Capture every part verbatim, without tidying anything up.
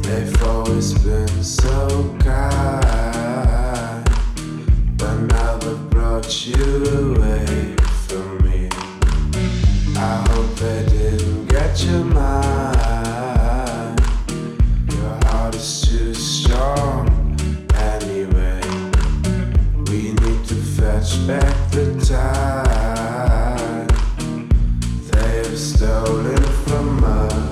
They've always been so kind, but now they've brought you away from me. I hope they didn't get your mind. Your heart is too strong anyway. We need to fetch back the time they have stolen from us.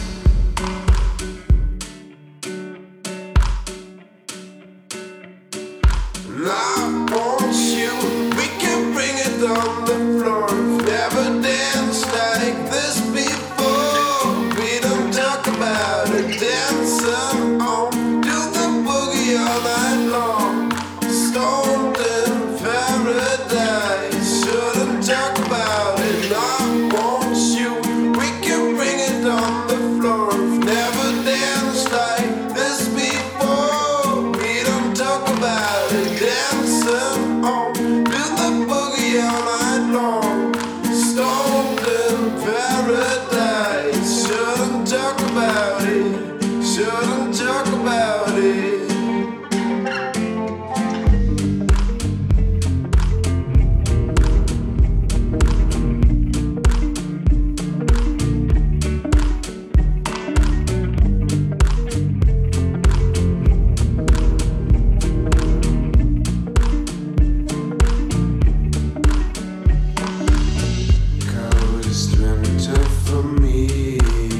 I want you, we can bring it on the floor. We've never danced like this before. We don't talk about it, dancing on, do the boogie all night long. Stoned in paradise, shouldn't talk about it. I want you, we can bring it on the floor. We've never danced like this before. We don't talk about it. Dancing on, do the boogie all night long. Stoned in paradise. Shouldn't talk about it. Shouldn't talk about it. Coldest winter for me.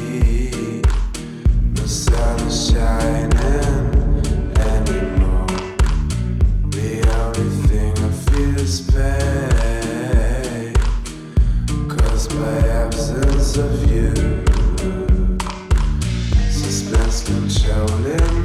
The sun is shining anymore. The only thing I feel is pain, caused by absence of you. Suspense controlling